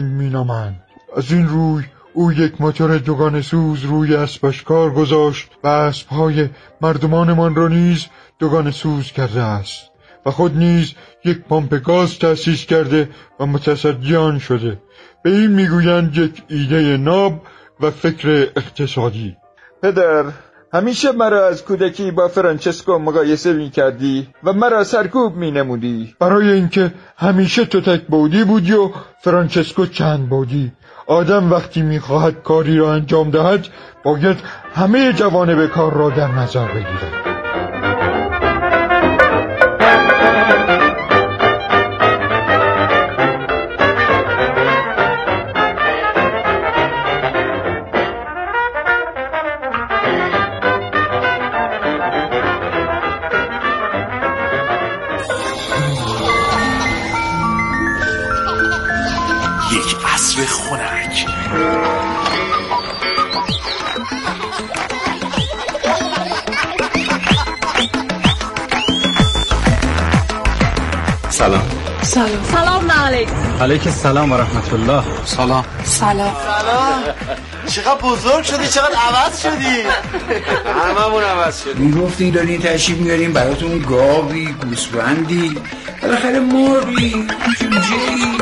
مینامند. از این روی او یک موتور دوگانه سوز روی اسبش کار گذاشت و اسبهای مردمانمان را نیز دوگانه سوز کرده است و خود نیز یک پمپ گاز تأسیس کرده و متصدی آن شده. به این میگویند یک ایده ناب و فکر اقتصادی. پدر، همیشه مرا از کودکی با فرانچسکو مقایسه می‌کردی و مرا سرکوب می‌نمودی. برای اینکه همیشه تو تک بعدی بودی و فرانچسکو چند بعدی. آدم وقتی می‌خواهد کاری را انجام دهد باید همه جوانب کار را در نظر بگیرد. یک عصر خنک. سلام. سلام علیکم. علیکم السلام و رحمت الله. سلام. چقدر بزرگ شدی، چقدر عوض شدی. هممون عوض شدیم. میگفتین دارین تشریف میارین براتون گاوی، گوسفندی، بالاخره مرغی، جوجه‌ای.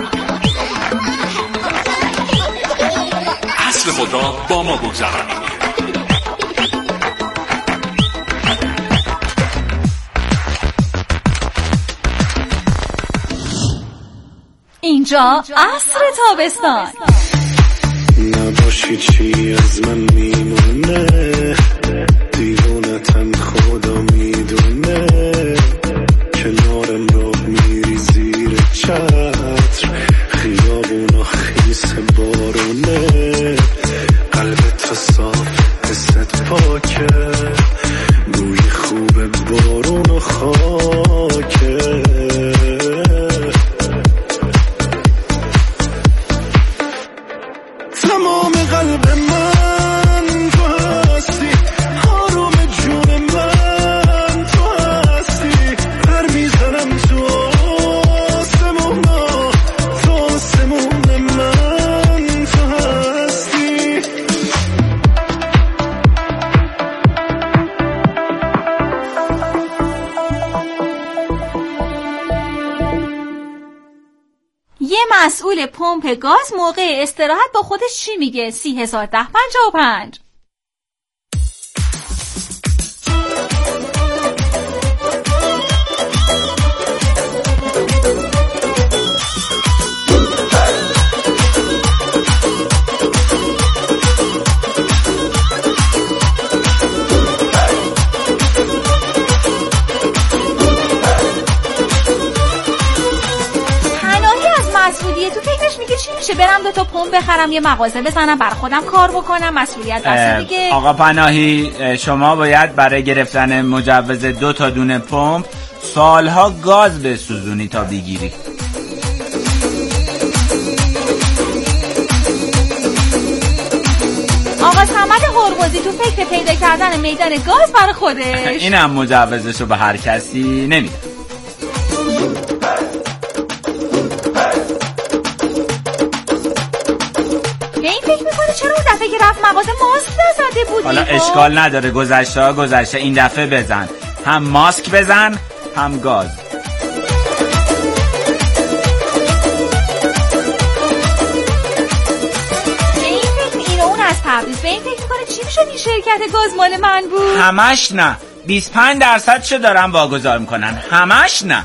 عصر خود را با ما بگذرانید. اینجا عصر تابستان. نباشی چی از من میمونه، دیوونتم خدا میدونه، کنارم را میری زیر چتر، خیابونا خیس بارونه، قلبت صاف حست پاکه، بوی خوب بارون و خاکه. تمام قلب من تو هستی، آروم جون من تو هستی، پر میزنم تو آسمونا، تو آسمون من تو هستی. یه مسئول پمپ گاز موقع استراحت با خودش چی میگه؟ 301055. تو فکرش میگه چی میشه؟ برم 2 تا پمپ بخرم، یه مغازه بزنم، برای خودم کار بکنم، مسئولیت دست دیگه. آقا پناهی، شما باید برای گرفتن مجوز 2 تا دونه پمپ سالها گاز بسوزونی تا بگیری. آقا صمد هرمزی تو فکر پیدا کردن میدان گاز برای خودش. اینم مجوزشو به هر کسی نمیده. چرا اون دفعه که رفت مغازه ماسک نزده بودی؟ حالا اشکال نداره، گذشته این دفعه بزن، هم ماسک بزن هم گاز. به این فکر این اون از تبریز به این فکر میکنه چی میشد این شرکت گاز مال من بود؟ همش نه، 25% شو دارن واگذار میکنن، همش نه.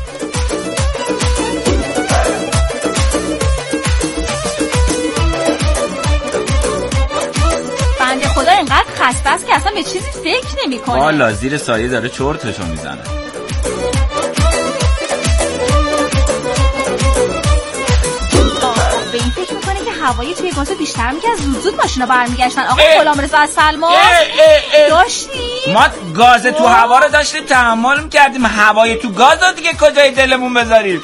خدا اینقدر خسته است که اصلا به چیزی فکر نمی‌کنه. والا زیر سایه داره چرتشو میزنه. به این فکر میکنه که هوای توی گاز بیشتر میگه از زود ماشینا برمیگشتن. آقا غلامرضا از سلمان داشتیم؟ ما گاز تو هوا رو داشتیم تحمل میکردیم، هوای تو گاز رو دیگه کجای دلمون بذاریم؟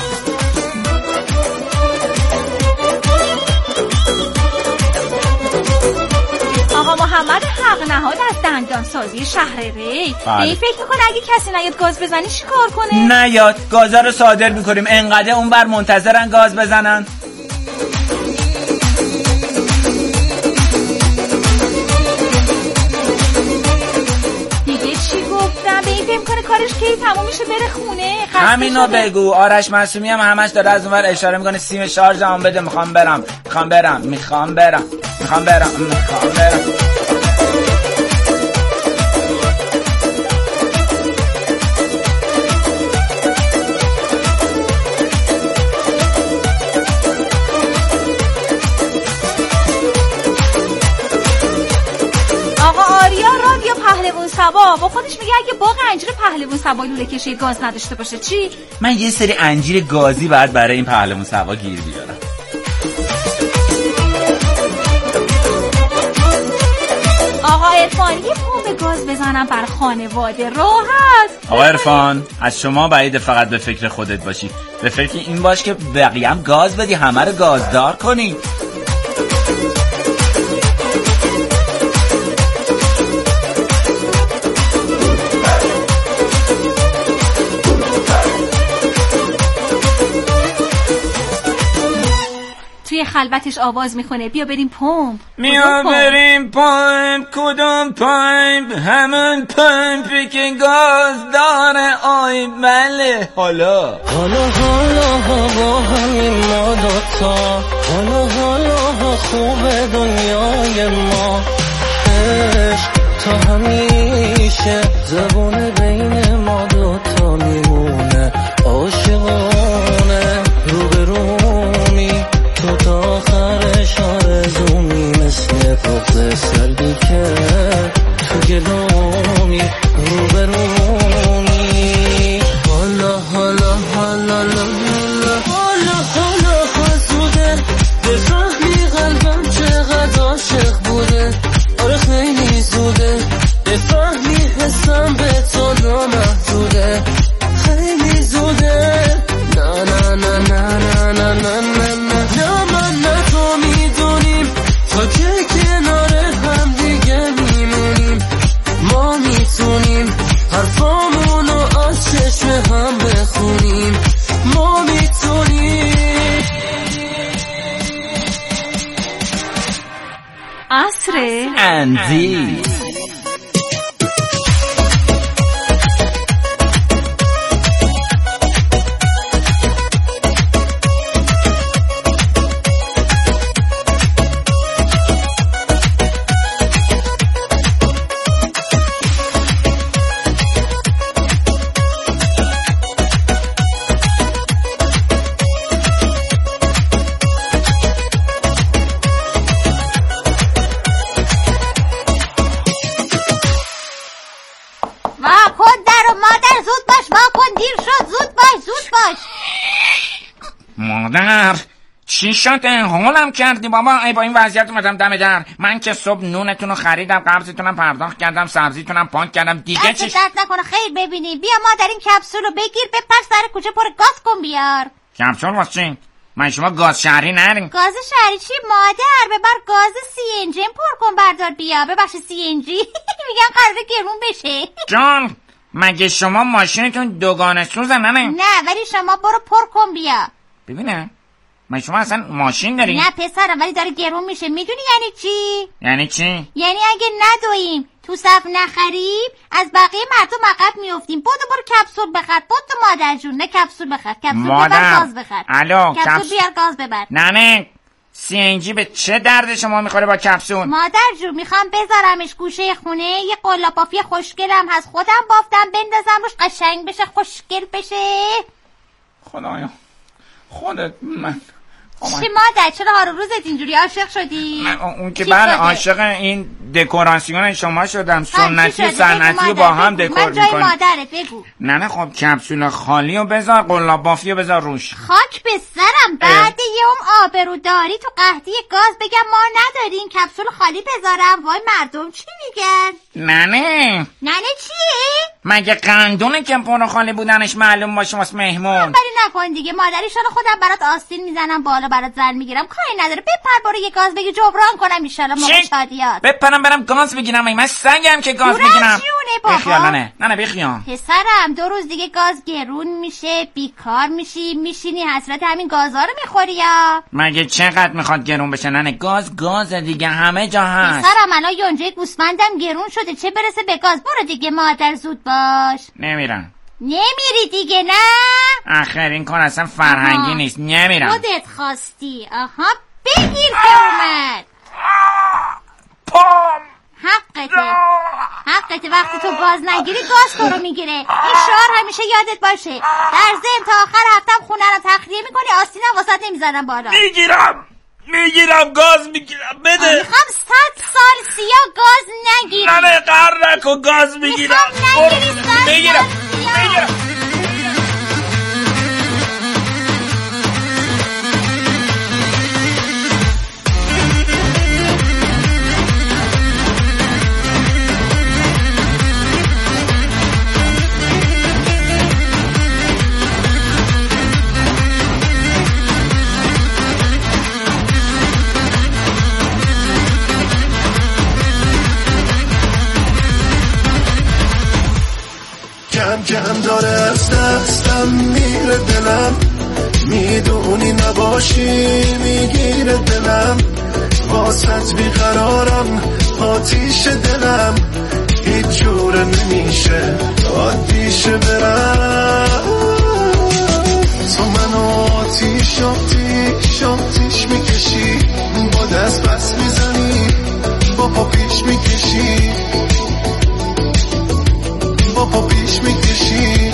آقا محمد حق نهاد از دندان سازی شهر ری به این فکر میکنه اگه کسی نیاد گاز بزنی چی کار کنه؟ نیاد، گازا رو صادر میکنیم، انقدر اون بر منتظرن گاز بزنن. فکر کنه کارش کی تموم میشه بره خونه. همینو بگو. آرش معصومی هم همش داره از اونور اشاره میکنه سیم شارژم بده، میخوام برم. پهلوان سبا با خودش میگه اگه باغ انجیر پهلوان سبا لوله کشی گاز نداشته باشه چی؟ من یه سری انجیر گازی باید برای این پهلوان سبا گیر بیارم. آقا عرفان یه پمپ گاز بزنم بر خانواده راحت. آقا عرفان از شما بعید فقط به فکر خودت باشی، به فکر این باش که بقیه هم گاز بدی، همه رو گازدار کنی. توی خلوتش آواز میخونه بیا بریم پمپ. کدوم پمپ؟ همون پمپی که گاز داره. آی بله. حالا با همین ما دوتا، حالا خوبه دنیای ما. عشق تا همیشه زبونه بین ما دوتا میمونه. عاشقانه روبرومی تو تا آخرش آرزومی، مثل پخت سردی که تو گلومی روبرومی. حالا حسوده بفهمی قلبم چقدر عاشق بوده. آره خیلی زوده بفهمی حسم به تو نامحدوده. خیلی زوده نه نه نه نه نه نه نه نه نه من نه تو میدونیم تا که کنار هم دیگه میمونیم. ما میتونیم حرفامونو از چشم هم بخونیم. ما میتونیم. عصر اندی مادر چی شد؟ حالم کردی بابا. ای با این وضعیت اومدم دم در. من که صبح نونتون رو خریدم، قبضتونم پرداخت کردم، سبزیتونم پاک کردم، دیگه چی؟ درد نکنه خیر ببینی. بیا مادر این کپسول رو بگیر بپر سر کوچه پر گاز کن بیار. کپسول واسه چی؟ من شما گاز شهری نرین. گاز شهری چی مادر؟ ببر گاز CNG پر کن بردار بیا. ببخش CNG میگم قراره گرون بشه. جان مگه شما ماشینتون دوگانه سوزه نه؟ نه ولی شما برو پر کن بیا. ببینه من شما اصلا ماشین داری؟ نه پسرم ولی داره گرون میشه. میدونی یعنی چی؟ یعنی چی؟ یعنی اگه ندویم تو صف نخریم از بقیه مردم عقب میافتیم. برو کپسول بخر. تو مادر جون نه کپسول بخر. کپسول ببر گاز بخر. الو کپسول بیار گاز ببر. نه CNG به چه درد شما میخوره با کپسول؟ مادر جون میخوام بذارمش گوشه خونه. یه قلاب بافی خوشگلم هست خودم بافتم بندازم روش قشنگ بشه خوشگل بشه. خدایا خودت من چی مادر چرا هر روزت اینجوری عاشق شدی؟ اون که بعد عاشق این دکوراسیون شما شدم. سنتی و صنعتی با هم دکور میکنی. من جای مادرت بگو. نه خب کپسول خالی رو بذار، قلاب بافی رو بذار روش. خاک به سرم. بعد یه آبرو داری تو قحطی گاز بگم ما نداریم کپسول خالی بذارم. وای مردم چی میگن؟ نه چیه؟ مگه قندونه که پر خالی بودنش معلوم باشه واسه مهمون؟ بری نکن دیگه مادر. ایشالا خودم برات آستین میزنم بالا برات زن میگیرم. کاری نداره بپر برو یه گاز بگی جبران کنم ایشالا موقع شادیات. بپرم من برم گاز بگیرم؟ من سگم که گاز بگیرم؟ بخیال نه بخیال. پسرم 2 روز دیگه گاز گرون میشه، بیکار میشی، میشینی حسرت همین گازا رو میخوری یا؟ مگه چقدر میخواد گرون بشه ننه؟ گاز دیگه همه جا هست. پسرم الان یونجه گوسفندم گرون شده، چه برسه به گاز. برو دیگه مادر، زود باش. نمیرم. نمیری دیگه؟ نه آخر این کار اصلا فرهنگی نیست. نمیرم. خودت خواستی. آها بگیر که اومد. پام حقته وقتی تو گاز نگیری گاز تو رو میگیره. این شعار همیشه یادت باشه. در ضمن تا آخر هفتم خونه رو تخلیه میکنی، آستینم واسط نمیزنم بالا. میگیرم گاز میگیرم. بده. میخوام 100 سال سیا گاز نگیری. نه قهر نکن، گاز میگیرم. میگیرم. کم داره از دستم میره دلم، میدونی نباشی میگیره دلم، واسط بیقرارم آتیش دلم، هیچ جوره نمیشه عادیشه برم. تو منو آتیش میکشی، با دست بس میزنی، با پا پیش میکشی، با پا پیش میکشی.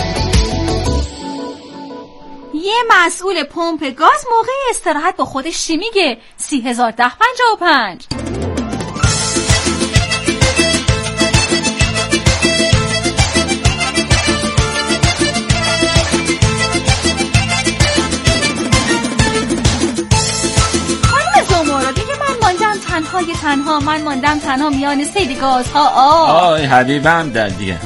یه مسئول پمپ گاز موقع استراحت با خودش چی میگه؟ 301055. من ماندم تنها میان سیل گازها. آی حبیبم در دیگه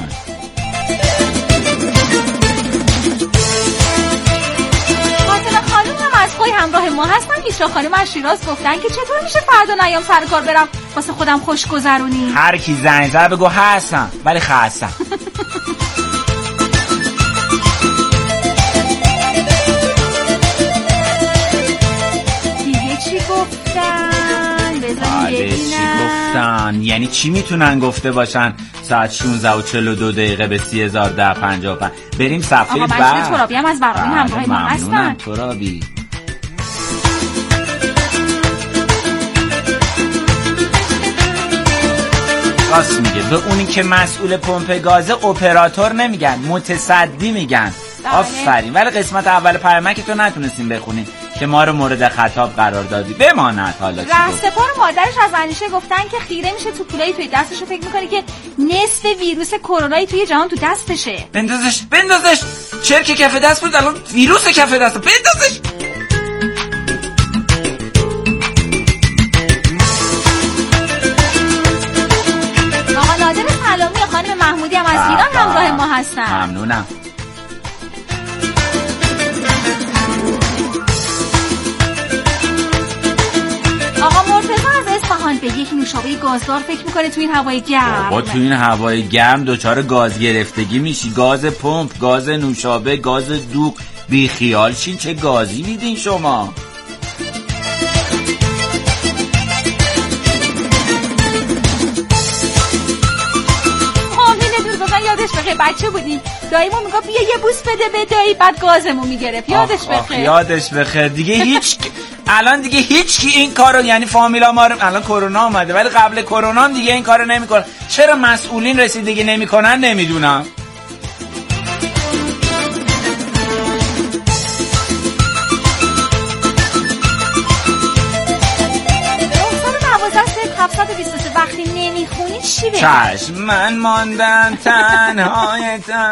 فاطمه خانم هم از خوی همراه ما هستن. میشا خانم از شیراز گفتن که چطور میشه فردا نیام سر کار برم واسه خودم خوش گذرونی. هر کی زنگ زد بگو هستم ولی خستم. دیگه چی گفتن؟ یعنی چی میتونن گفته باشن؟ ساعت 16:42 به 301055. بریم صفحه بعد. آقا مجید ترابی هم از برنامه همراه ما هستن. ترابی راست میگه. به اونی که مسئول پمپ گازه اپراتور نمیگن، متصدی میگن. آفرین. ولی قسمت اول پیامک تو نتونستیم بخونیم که ما رو مورد خطاب قرار دادی. بماند حالا چی گفت؟ رهسپار مادرش از اندیشه گفتن که خیره میشه تو پولای توی دستش و فکر میکنه که نصف ویروس کرونایی توی جهان تو دستشه. بندازش چرک کف دست بود، الان ویروس کف دست. بندازش. آقا نادر سلامی و خانم محمودی هم از ایران همراه ما هستن. ممنونم. آقا مرتضی از اصفهان به یک نوشابه گازدار فکر میکنه تو این هوای گرم. با تو این هوای گرم دچار گاز گرفتگی میشی. گاز پمپ، گاز نوشابه، گاز دوغ. بی خیال شین. چه گازی میدین شما؟ یادش بخیر بچه بودیم داییمون میگه بیا یه بوس بده به دایی، بعد گازمون میگرفت. یادش بخیر دیگه. هیچ الان دیگه هیچ کی این کارو، یعنی فامیلا ما رو، الان کرونا اومده ولی قبل کرونا هم دیگه این کارو نمیکنه. چرا مسئولین رسیدگی نمیکنن نمیدونم. وقتی نمیخونی چی بگی؟ چشم من ماندم تنها.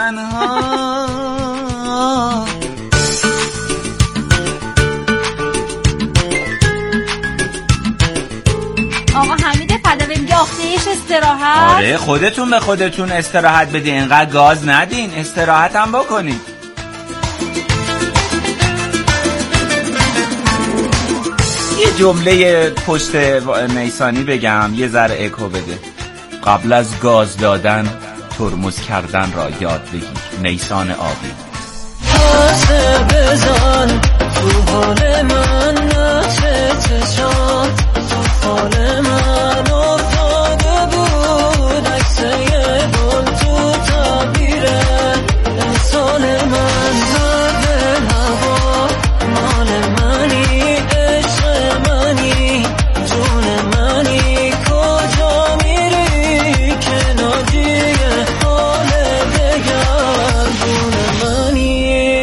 آقا حمید فدوی میگه آخیش استراحت. آره خودتون به خودتون استراحت بدین، اینقدر گاز ندین، استراحت هم بکنین. یه جمله پشت نیسانی بگم یه ذره اکو بده. قبل از گاز دادن ترمز کردن را یاد بگیر. نیسان آبی. آسه بزن تو حال من، نقش چشم تو حال من افتاده بود، عکس یه گل تو تعبیر انسان من. مرد هوا مال منی، عشق منی، جون منی، کجا میری که نادی حال دگر جون منی.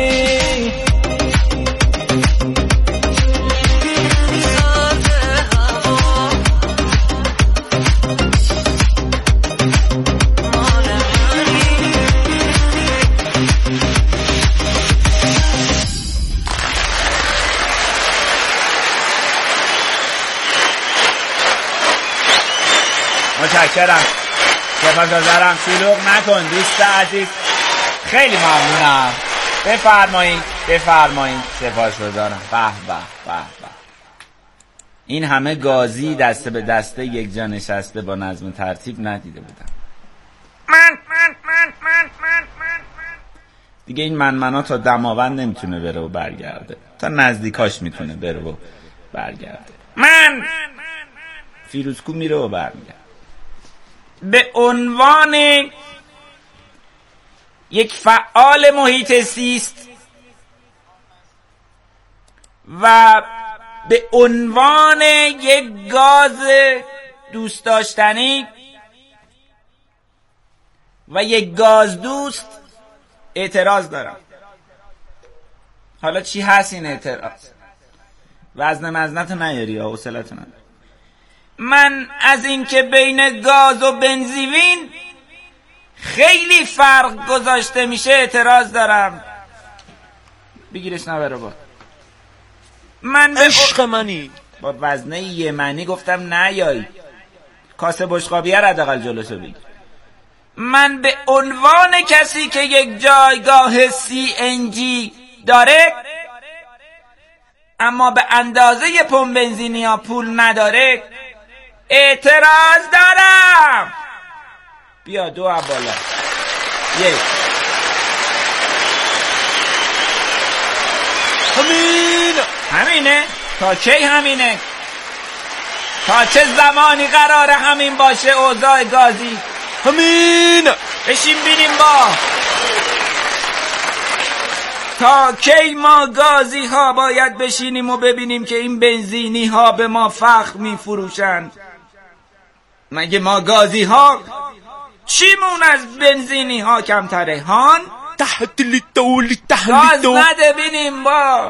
متشکرم، سپاسگزارم. شلوغ نکن دوست عزیز، خیلی ممنونم. بفرمایید. سپاسگزارم. به به به به. این همه گازی دسته به دسته یک جا نشسته با نظم ترتیب ندیده بودم. دیگه این منمنا تا دماوند نمیتونه بره و برگرده، تا نزدیکاش میتونه بره و برگرده. فیروزکو میره و برمیگرده. به عنوان یک فعال محیط زیست و به عنوان یک گاز دوست داشتنی و یک گاز دوست اعتراض دارم. حالا چی هست این اعتراض؟ وزن مزنتو نیاری یا حوصله‌تو نداری. من از این که بین گاز و بنزین خیلی فرق گذاشته میشه اعتراض دارم. بگیرش نبره با من عشق منی. با وزنه یمنی گفتم نیایی، کاسه بشقابیه را حداقل جلوشو بگیر. من به عنوان کسی که یک جایگاه CNG داره اما به اندازه پمپ بنزینی ها پول نداره اعتراض دارم. بیا دو بالا. یک. همینه. تا کی همینه؟ تا چه زمانی قراره همین باشه اوضاع گازی؟ همین. بشین بینیم با. تا کی ما گازی ها باید بشینیم و ببینیم که این بنزینی ها به ما فخر می فروشن؟ مگه ما گازی ها چیمون از بنزینی ها کمتره؟ هان تحت لیتولی گاز نده بینیم با.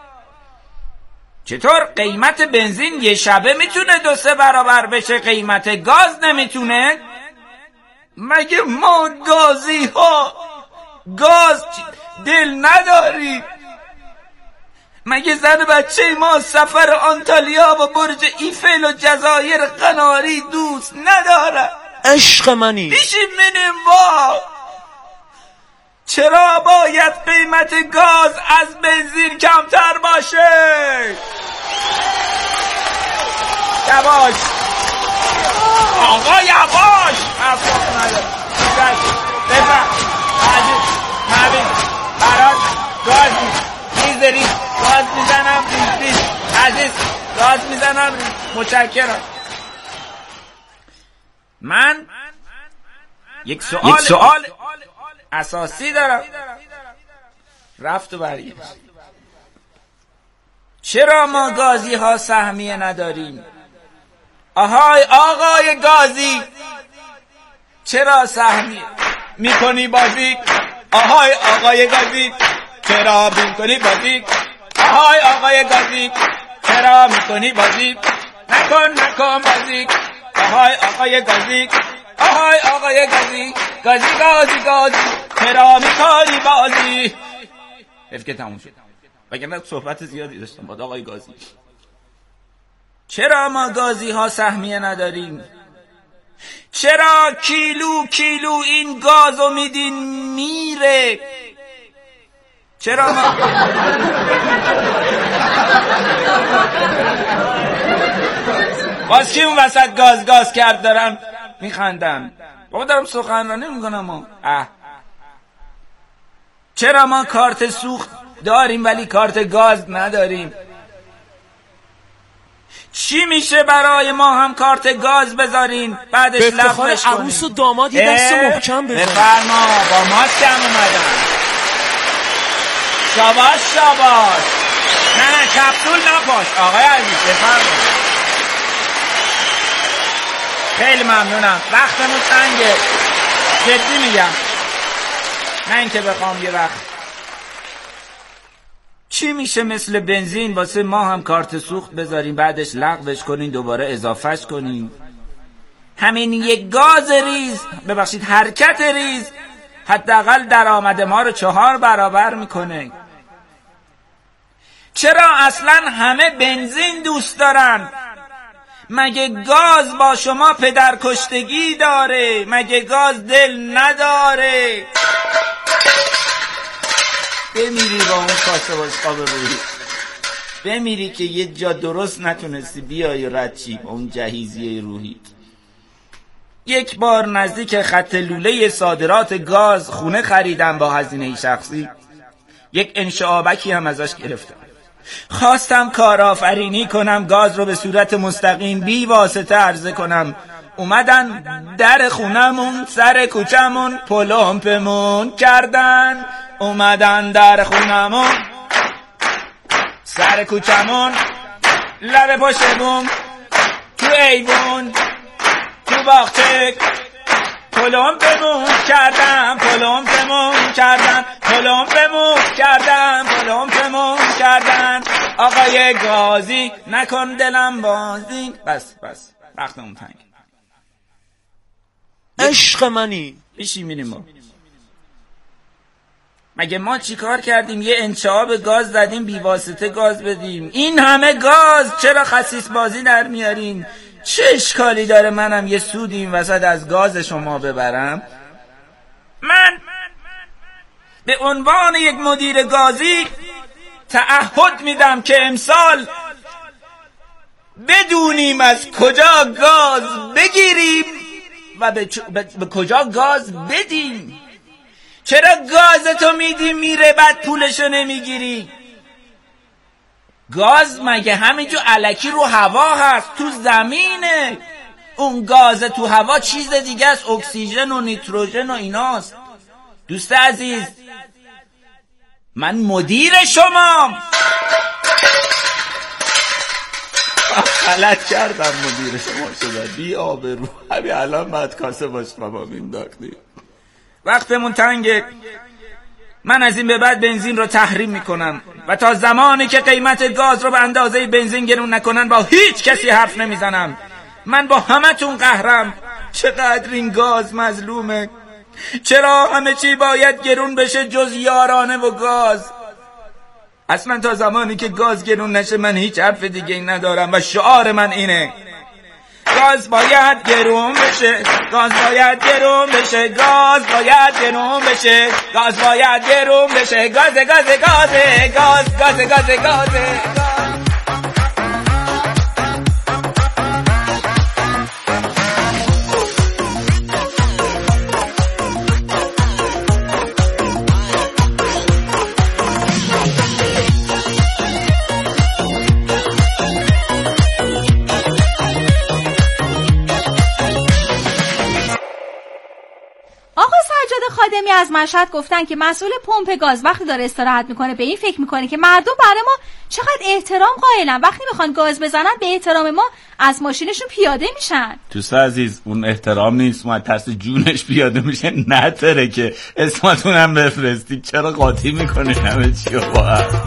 چطور قیمت بنزین یه شبه میتونه 2-3 برابر بشه، قیمت گاز نمیتونه؟ مگه ما گازی ها گاز دل نداری؟ مگه زن بچه ما سفر آنتالیا و برج ایفل و جزایر قناری دوست نداره؟ عشق منی. بیشیم منیم با. چرا باید قیمت گاز از بنزین کمتر باشه؟ یواش آقا یواش. افراق نداره. بفرم عزیز مبین برات گاز میذاری. گاز میزنم ریز. عزیز گاز میزنم ریز. متشکرم. من یک سوال اساسی دارم. رفت و برگشت. چرا ما گازی ها سهمیه نداریم؟ آهای آقای گازی، چرا سهمیه میکنی بازی؟ آهای آقای گازی، چرا میکنی بازی؟ آهای آقای گازی، چرا میکنی بازی؟ نکن بازی. آهای آقای گازی، آهای آقای گازی، گازی چرا میکنی بازی؟ که تموم شد. وگرنه صحبت زیادی داشتم با آقای گازی. چرا ما گازی ها سهمیه نداریم؟ چرا کیلو این گازو میدین میره؟ چرا ما باز کی اون وسط گاز کرد دارن میخندن؟ بابا دارم سخنرانی میکنم. چرا ما کارت سوخت داریم ولی کارت گاز نداریم؟ چی میشه برای ما هم کارت گاز بذارین بعدش لغوش کنین؟ عروس و دامادی دست محکم بزن. بفرما با ماسک هم اومدن. شاباش نه کپسول نپاش آقای عزیز بفرما. خیلی ممنونم وقتمون تنگه جدی میگم نه اینکه بخوام یه وقت. چی میشه مثل بنزین واسه ما هم کارت سوخت بذاریم بعدش لغوش کنین دوباره اضافهش کنین؟ همین یک گاز ریز ببخشید حرکت ریز حداقل درآمد ما رو 4 برابر میکنه. چرا اصلا همه بنزین دوست دارن؟ مگه گاز با شما پدرکشتگی داره؟ مگه گاز دل نداره؟ بمیری با اون کاسه باشقاب روحی، بمیری که یه جا درست نتونستی بیای و رد چی با اون جهیزیه روحی. یک بار نزدیک خط لوله صادرات گاز خونه خریدم با هزینه شخصی. یک انشعابکی هم ازش گرفتم. خواستم کارآفرینی کنم گاز رو به صورت مستقیم بی واسطه عرضه کنم. اومدن در خونمون سر کوچمون پلمپمون کردن. اومدن در خونمون سر کوچمون لب پشتمون تو ایوون تو باغچه پلمپمون کردن. آقای گازی نکن دلم بازی. بس وقتمون تنگ. عشق منی بیشی میریم ما. مگه ما چی کار کردیم؟ یه انشعاب گاز زدیم بی واسطه گاز بدیم. این همه گاز چرا خسیس بازی در میارین؟ چه اشکالی داره منم یه سودی این وسط از گاز شما ببرم؟ من به عنوان یک مدیر گازی تعهد میدم که امسال بدونیم از کجا گاز بگیریم و به کجا گاز بدیم. چرا گازتو میدی میره بعد پولشو نمیگیری؟ گاز مگه همینجور الکی رو هوا هست؟ تو زمینه. اون گاز تو هوا چیز دیگه است، اکسیژن و نیتروژن و ایناست. دوست عزیز من مدیر شمام. غلط کردم مدیر شما شدم بی آبرو. همین الان بعد کاسه باشقابا مینداختی. وقتمون تنگه. من از این به بعد بنزین رو تحریم میکنم و تا زمانی که قیمت گاز رو به اندازه بنزین گرون نکنن با هیچ کسی حرف نمیزنم. من با همتون قهرم. چقدر این گاز مظلومه. چرا همه چی باید گرون بشه جز یارانه و گاز؟ اصلا تا زمانی که گاز گرون نشه من هیچ حرف دیگه ندارم و شعار من اینه: گاز باید گرون بشه، گاز باید گرون بشه، گاز باید گرون بشه، گاز باید گرون بشه، گاز گاز گاز گاز گاز گاز گاز. خادمی از مشهد گفتن که مسئول پمپ گاز وقتی داره استراحت میکنه به این فکر میکنه که مردم برای ما چقدر احترام قائلن، وقتی میخوان گاز بزنن به احترام ما از ماشینشون پیاده میشن. دوست عزیز اون احترام نیست، ما ترس جونش پیاده میشه نتره که اسمتون هم بفرستید. چرا قاطی میکنه همه چی رو با هم؟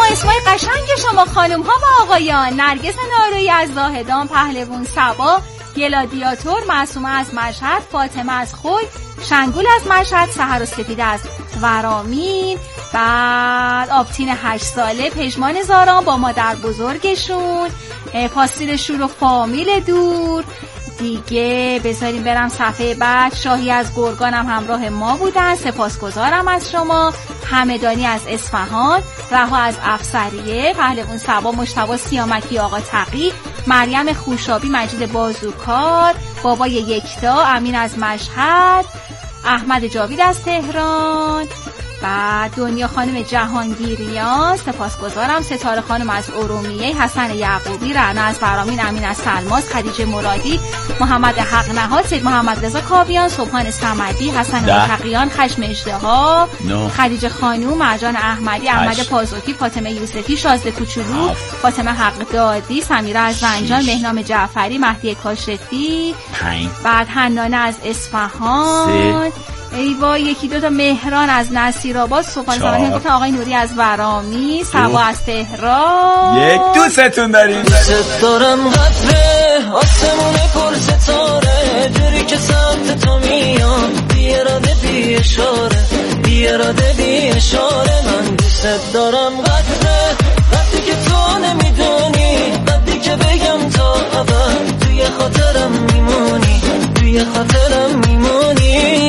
شما خانم ها و آقایان: نرگس نارویی از زاهدان، پهلوان صبا، گلادیاتور، معصومه از مشهد، فاطمه از خوی، شنگول از مشهد، سحر و سپید از ورامین، بعد آبتین 8 ساله، پژمان زاران با مادر بزرگشون، پاستیل شور و فامیل دور. دیگه بذاریم برم صفحه بعد. شاهی از گرگان هم همراه ما بودن، سپاسگزارم از شما. همدانی از اصفهان، رها از افسریه، پهلوان صبا، مجتبی سیامکی، آقا تقی، مریم خوشابی، مجید بازوکار، بابای یکتا، امین از مشهد، احمد جاوید از تهران، بعد دنیا خانم جهانگیریان، سپاسگزارم. ستاره خانم از ارومیه، حسن یعقوبی، رعنا از فرامین، امین از سلماس، خدیجه مرادی، محمد حق نهاد، سید محمد رضا کاویان، صبحان صمدی، حسن متقیان، خشم اژدها، خدیجه خانوم، مرجان احمدی، احمد پازوکی، فاطمه یوسفی، شازده کوچولو، فاطمه حق دادی، سمیرا از زنجان، مهنام جعفری، مهدی کاشفی، بعد حنانه از اصفهان، ای وای یکی دو تا مهران از نصیرآباد، صبحان زمانی گفتن آقای نوری از ورامی، سبا از تهران. یک دوستتون داریم. دوست دارم قطره آسمون پر ستاره، جوری که سمت تو میام، بی اراده بی اشاره، بی اراده بی اشاره. من دوست دارم قطره، وقتی که تو نمیدونی، وقتی که بگم تا ابد توی خاطرم میمونی، توی خاطرم میمونی.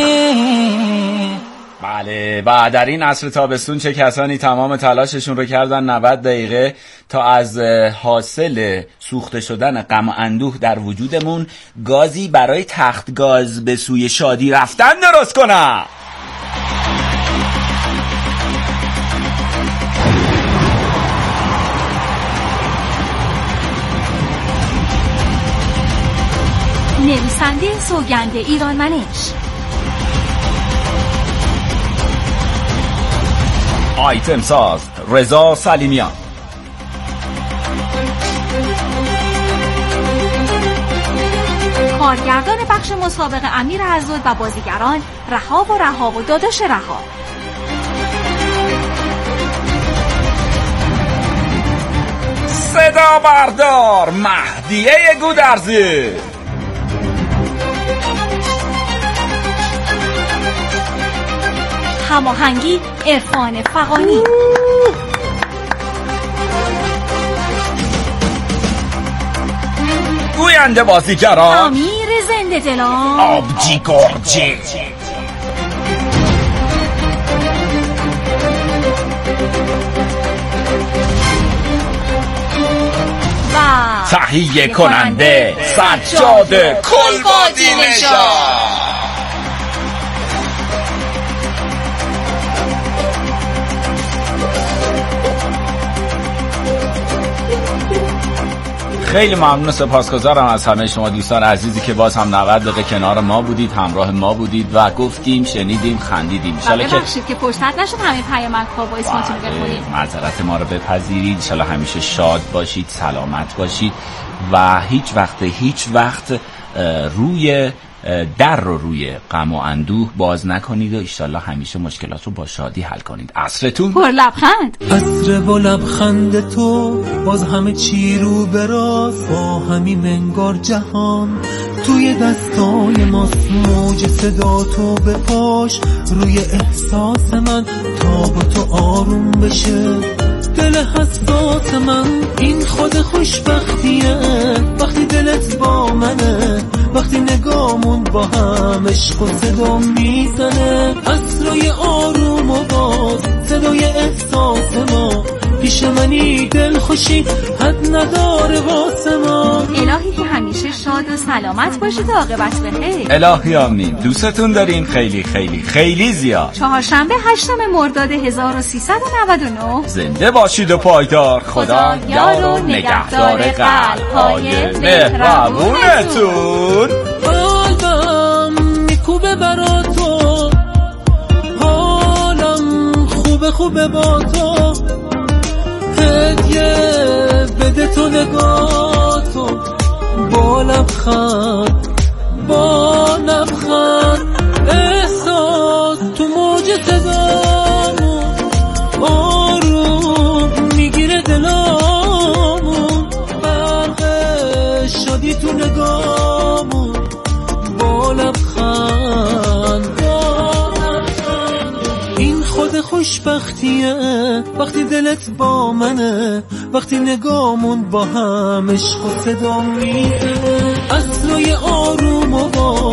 بله، و در این عصر تابستون چه کسانی تمام تلاششون رو کردن 90 دقیقه تا از حاصل سوخته شدن غم و اندوه در وجودمون گازی برای تخت گاز به سوی شادی رفتن درست کنن. نویسنده سوگند ایرانمنش، آیتم ساز رضا سلیمیان، کارگردان بخش مسابقه امیر عزود و بازیگران رها و داداش رها. صدا بردار مهدیه گودرزی، هماهنگی عرفان فغانی، گوینده بازیگران امیر زنده دلان، آبجی گرجی، و تهیه کننده سجاد کلبادی نژاد. خیلی ممنون و سپاسگزارم از همه شما دوستان عزیزی که باز هم 90 دقیقه کنار ما بودید، همراه ما بودید و گفتیم، شنیدیم، خندیدیم. ببخشید که پشتت نشد همین پیامک‌ها با اسمتون بخونید. معذرت ما رو بپذیرید. ان شاءالله همیشه شاد باشید، سلامت باشید و هیچ وقت روی در رو روی غم و اندوه باز نکنید و ایشالله همیشه مشکلات رو با شادی حل کنید. عصرتون پر لبخند. عصر با لبخند تو باز همه چی رو براست، با همین منگار جهان توی دستای ماست. موج صدا تو به پاش روی احساس من، تا با تو آروم بشه دل حساس من. این خود خوشبختیه وقتی دلت با منه، وقتی نگامون با هم عشق و صدا میزنه. عصرای آروم و باز صدای احساس ما، پیش منی دل خوشی حد نداره واسه ما. الهی که همیشه شاد و سلامت باشید و عاقبت بخیر. الهی آمین. دوستتون داریم خیلی خیلی خیلی زیاد. چهارشنبه 8 مرداد 1399. زنده باشید و پایدار. خدا یار و نگهدار قلب‌های مهربونتون. قلبم میکوبه برا تو، حالم خوبه با تو، هدیه بده تو نگاه تو، با لبخند احساس تو موج صدامو، آروم میگیره دلامو، برق شادی تو نگاه خوشبختیه وقتی دلت با منه، وقتی نگامون با هم عشق و صدا میده، عطرای آروم و